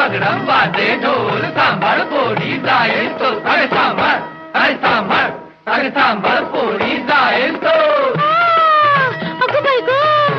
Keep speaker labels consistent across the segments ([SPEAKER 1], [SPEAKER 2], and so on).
[SPEAKER 1] पगड़म बाजे ढोल सांभर पोरी जाए तो अरे सांभर अरे सांभर पोरी जाए तो
[SPEAKER 2] अगो भाई गो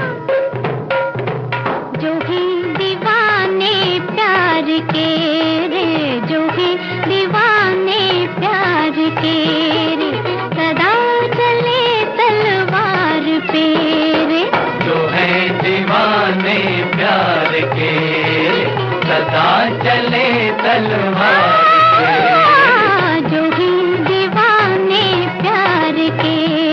[SPEAKER 2] जो भी दीवाने प्यार के रे, जो भी दीवाने प्यार के रे, सदा चले तलवार पे रे।
[SPEAKER 1] जो है दीवाने प्यार के सदा चले तलवार पे।
[SPEAKER 2] जो भी दीवाने प्यार के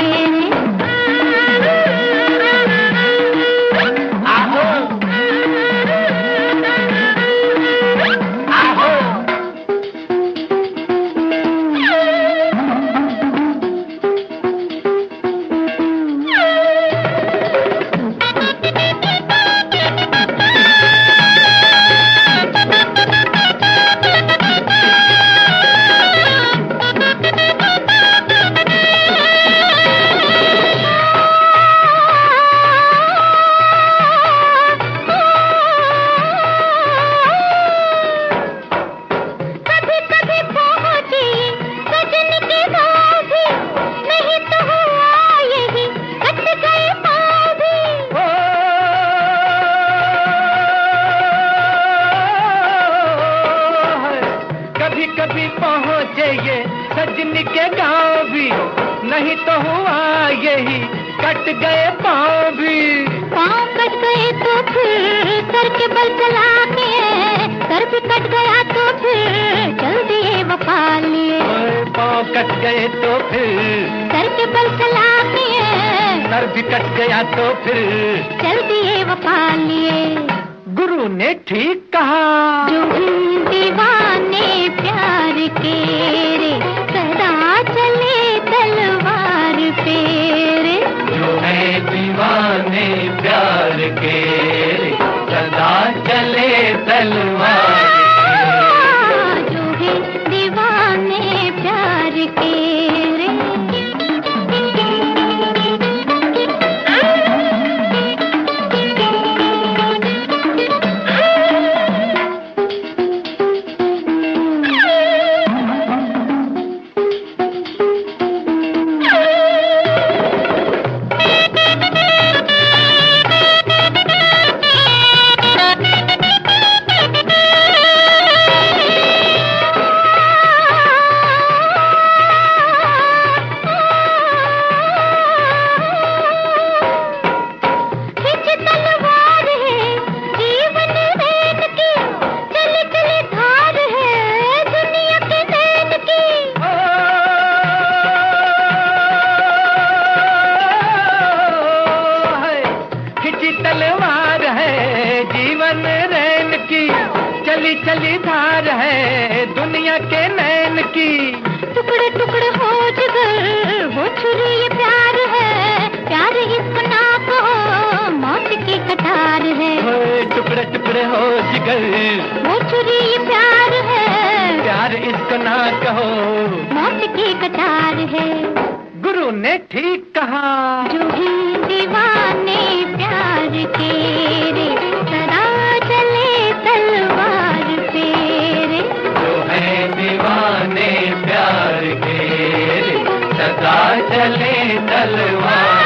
[SPEAKER 1] कभी पहुँचे ये सजनी के गाँव भी, नहीं तो हुआ यही कट गए पाँव भी।
[SPEAKER 2] पाँव कट गए तो फिर सर के बल चला के, सर भी कट गया तो फिर चल दिए वफा लिए।
[SPEAKER 1] पाँव कट गए तो फिर
[SPEAKER 2] सर के बल चला के,
[SPEAKER 1] सर भी कट गया तो फिर
[SPEAKER 2] चल दिए वफा लिए।
[SPEAKER 1] गुरु ने ठीक कहा,
[SPEAKER 2] जो भी दीवाने प्यार के रे, सदा चले तलवार पे रे।
[SPEAKER 1] जो है दीवाने प्यार के सदा चले तलवार पे।
[SPEAKER 2] जो है दीवाने प्यार के रे।
[SPEAKER 1] तलवार है जीवन रैन की, चली चली धार है दुनिया के नैन की।
[SPEAKER 2] टुकड़े टुकड़े हो जिगर वो छुरी ये प्यार है, प्यार इसको ना कहो मौत की कटार है।
[SPEAKER 1] टुकड़े टुकड़े हो जिगर
[SPEAKER 2] वो छुरी ये प्यार है,
[SPEAKER 1] प्यार इसको ना कहो
[SPEAKER 2] मौत की कटार है।
[SPEAKER 1] गुरु ने ठीक कहा,
[SPEAKER 2] जो भी दीवाने प्यार के रे, सदा चले तलवार पे रे।
[SPEAKER 1] जो है दीवाने प्यार के सदा चले तलवार